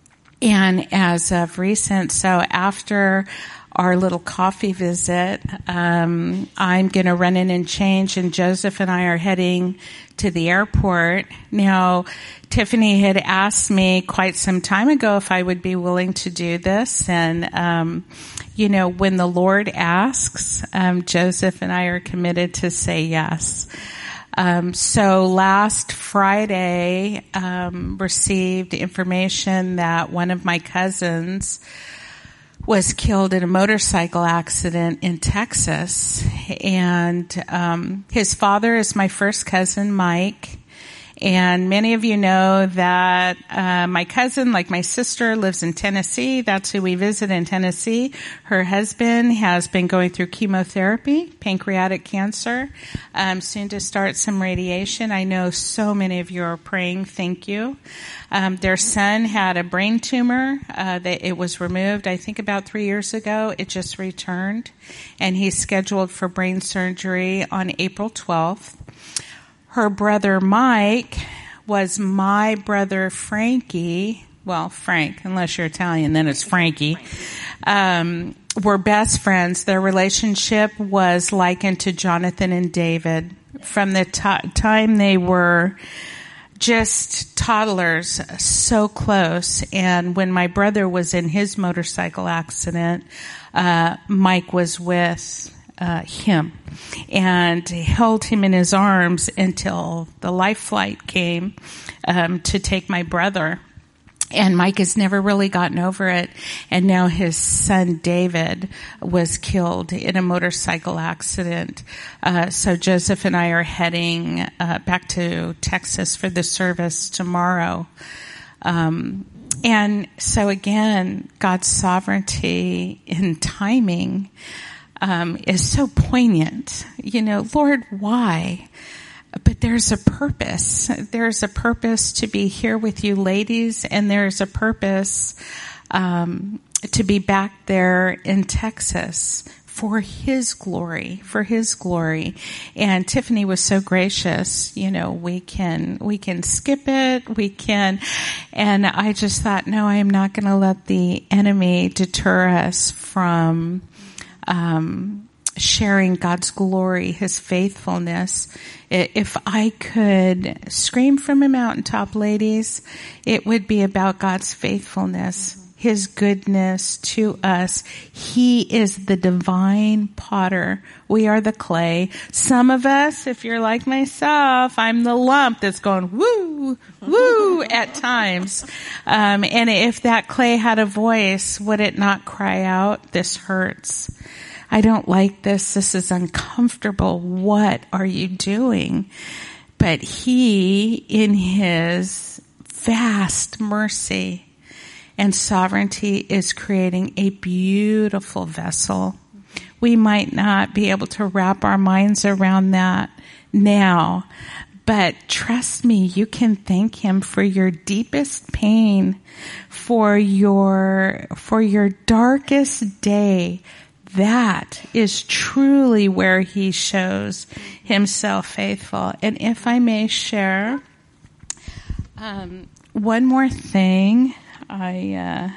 and as of recent, so after our little coffee visit, um, I'm going to run in and change, and Joseph and I are heading to the airport. Now, Tiffany had asked me quite some time ago if I would be willing to do this, and um, you know, when the Lord asks, um, Joseph and I are committed to say yes. Um, so last Friday, um, received information that one of my cousins was killed in a motorcycle accident in Texas. And um, his father is my first cousin, Mike. And many of you know that uh, my cousin, like my sister, lives in Tennessee. That's who we visit in Tennessee. Her husband has been going through chemotherapy, pancreatic cancer, um, soon to start some radiation. I know so many of you are praying. Thank you. Um, their son had a brain tumor. Uh, that it was removed, I think, about three years ago. It just returned, and he's scheduled for brain surgery on April twelfth. Her brother Mike was my brother Frankie. Well, Frank, unless you're Italian, then it's Frankie. Um, were best friends. Their relationship was likened to Jonathan and David. From the t- time they were just toddlers, so close. And when my brother was in his motorcycle accident, uh, Mike was with Uh, him and held him in his arms until the life flight came um, to take my brother. And Mike has never really gotten over it. And now his son David was killed in a motorcycle accident. Uh, so Joseph and I are heading uh, back to Texas for the service tomorrow. Um, and so again, God's sovereignty in timing Um, is so poignant. You know, Lord, why? But there's a purpose. There's a purpose to be here with you ladies, and there's a purpose um, to be back there in Texas for His glory, for His glory. And Tiffany was so gracious. You know, we can, we can skip it. We can, and I just thought, no, I am not going to let the enemy deter us from Um, sharing God's glory, His faithfulness. If I could scream from a mountaintop, ladies, it would be about God's faithfulness, His goodness to us. He is the divine potter. We are the clay. Some of us, if you're like myself, I'm the lump that's going woo, woo at times. Um, and if that clay had a voice, would it not cry out, "This hurts"? I don't like this. This is uncomfortable. What are you doing? But he, in his vast mercy and sovereignty, is creating a beautiful vessel. We might not be able to wrap our minds around that now, but trust me, you can thank him for your deepest pain, for your, for your darkest day. That is truly where he shows himself faithful. And if I may share, um, one more thing, I, uh,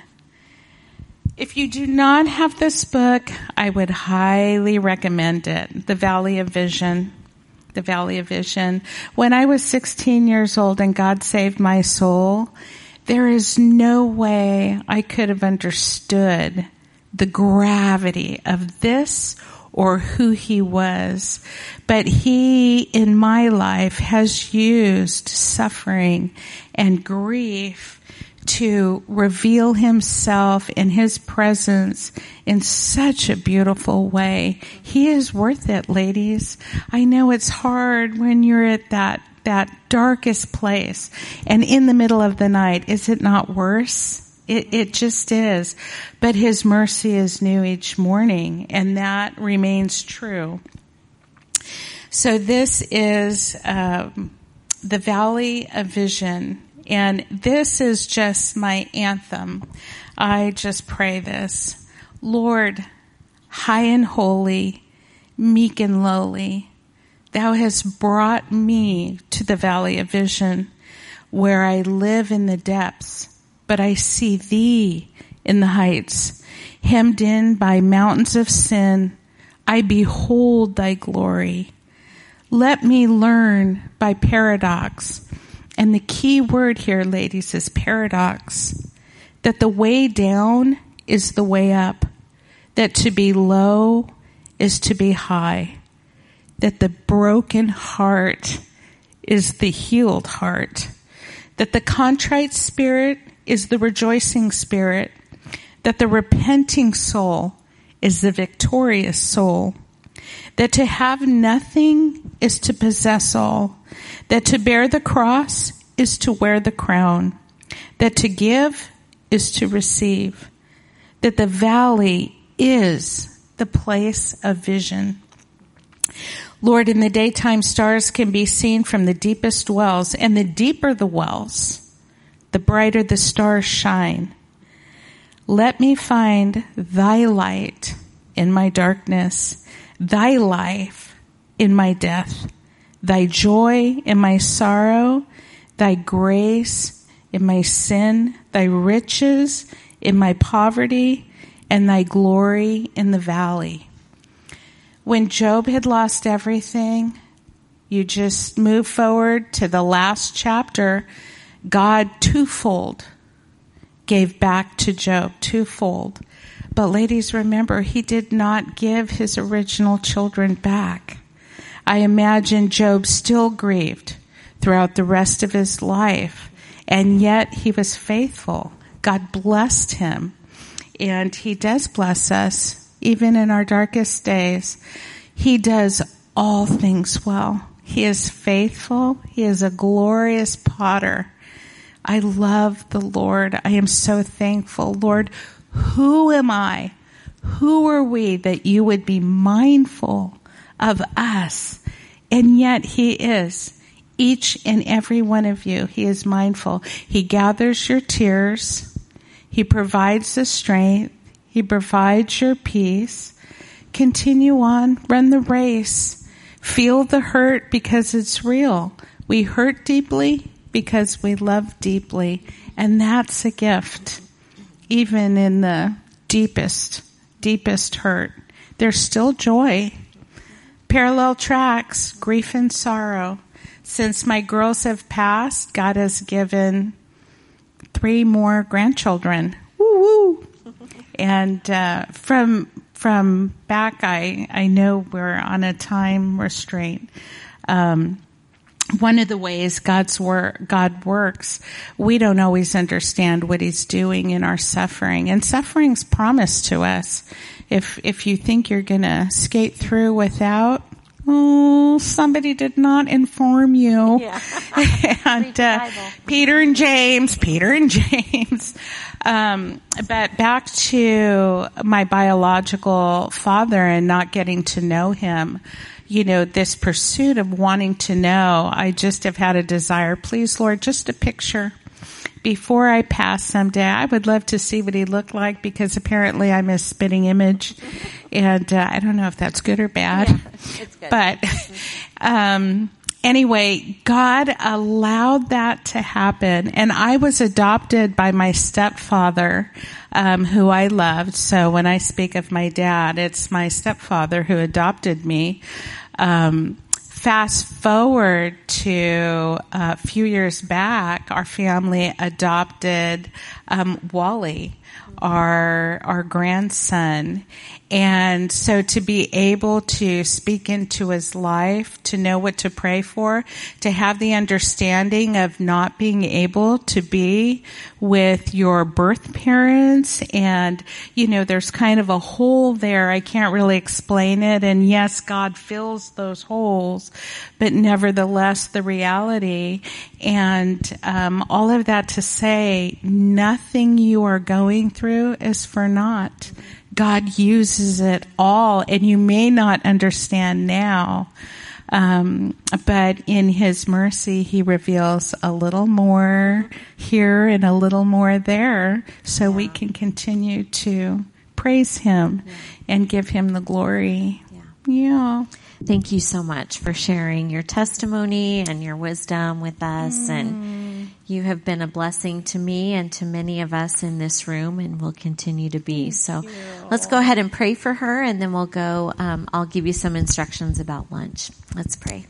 if you do not have this book, I would highly recommend it. The Valley of Vision. The Valley of Vision. When I was sixteen years old and God saved my soul, there is no way I could have understood the gravity of this or who he was. But he, in my life, has used suffering and grief to reveal himself in his presence in such a beautiful way. He is worth it, ladies. I know it's hard when you're at that, that darkest place and in the middle of the night. Is it not worse? It, it just is. But his mercy is new each morning, and that remains true. So this is um, the Valley of Vision. And this is just my anthem. I just pray this. Lord, high and holy, meek and lowly, thou hast brought me to the Valley of Vision, where I live in the depths, but I see thee in the heights. Hemmed in by mountains of sin, I behold thy glory. Let me learn by paradox. And the key word here, ladies, is paradox. That the way down is the way up. That to be low is to be high. That the broken heart is the healed heart. That the contrite spirit is the rejoicing spirit. That the repenting soul is the victorious soul. That to have nothing is to possess all. That to bear the cross is to wear the crown. That to give is to receive. That the valley is the place of vision. Lord, in the daytime, stars can be seen from the deepest wells, and the deeper the wells, the brighter the stars shine. Let me find thy light in my darkness, thy life in my death, thy joy in my sorrow, thy grace in my sin, thy riches in my poverty, and thy glory in the valley. When Job had lost everything, you just move forward to the last chapter. God twofold gave back to Job, twofold. But ladies, remember, he did not give his original children back. I imagine Job still grieved throughout the rest of his life, and yet he was faithful. God blessed him, and he does bless us, even in our darkest days. He does all things well. He is faithful. He is a glorious potter. I love the Lord. I am so thankful. Lord, who am I? Who are we that you would be mindful of us? And yet he is. Each and every one of you, he is mindful. He gathers your tears. He provides the strength. He provides your peace. Continue on. Run the race. Feel the hurt because it's real. We hurt deeply because we love deeply. And that's a gift. Even in the deepest, deepest hurt, there's still joy. Parallel tracks, grief and sorrow. Since my girls have passed, God has given three more grandchildren. Woo woo! And uh, from from back, I I know we're on a time restraint, um, one of the ways God's work, God works, we don't always understand what he's doing in our suffering. And suffering's promised to us. If, if you think you're gonna skate through without, oh, somebody did not inform you. Yeah. and, uh, Peter and James, Peter and James. Um, but back to my biological father and not getting to know him. You know, this pursuit of wanting to know, I just have had a desire, please, Lord, just a picture. Before I pass someday, I would love to see what he looked like, because apparently I'm his spitting image. And uh, I don't know if that's good or bad. Yeah, it's good. But um, anyway, God allowed that to happen. And I was adopted by my stepfather, um, who I loved. So when I speak of my dad, it's my stepfather who adopted me. Um, fast forward to a few years back, our family adopted um, Wally, our our grandson. And so to be able to speak into his life, to know what to pray for, to have the understanding of not being able to be with your birth parents, and, you know, there's kind of a hole there. I can't really explain it. And yes, God fills those holes, but nevertheless, the reality. And um, all of that to say, nothing you are going through is for naught. God uses it all, and you may not understand now, um, but in his mercy, he reveals a little more here and a little more there, so yeah. we can continue to praise him yeah. and give him the glory. Yeah. yeah. Thank you so much for sharing your testimony and your wisdom with us. Mm. And you have been a blessing to me and to many of us in this room, and will continue to be. So let's go ahead and pray for her, and then we'll go, um, I'll give you some instructions about lunch. Let's pray.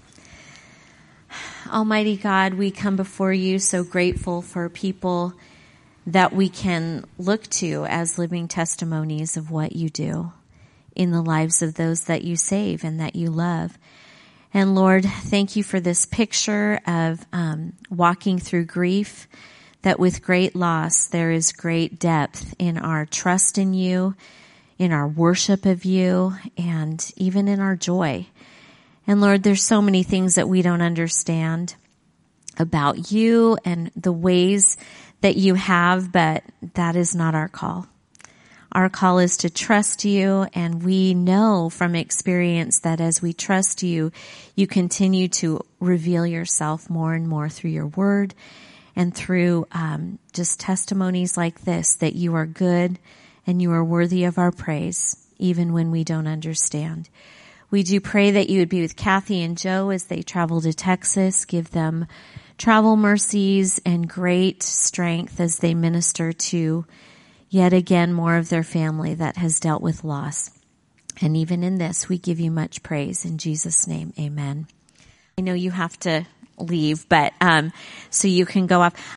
Almighty God, we come before you so grateful for people that we can look to as living testimonies of what you do in the lives of those that you save and that you love. And Lord, thank you for this picture of um, walking through grief, that with great loss there is great depth in our trust in you, in our worship of you, and even in our joy. And Lord, there's so many things that we don't understand about you and the ways that you have, but that is not our call. Our call is to trust you, and we know from experience that as we trust you, you continue to reveal yourself more and more through your word and through um, just testimonies like this, that you are good and you are worthy of our praise, even when we don't understand. We do pray that you would be with Kathy and Joe as they travel to Texas. Give them travel mercies and great strength as they minister to yet again more of their family that has dealt with loss. And even in this, we give you much praise. In Jesus' name, amen. I know you have to leave, but um so you can go off.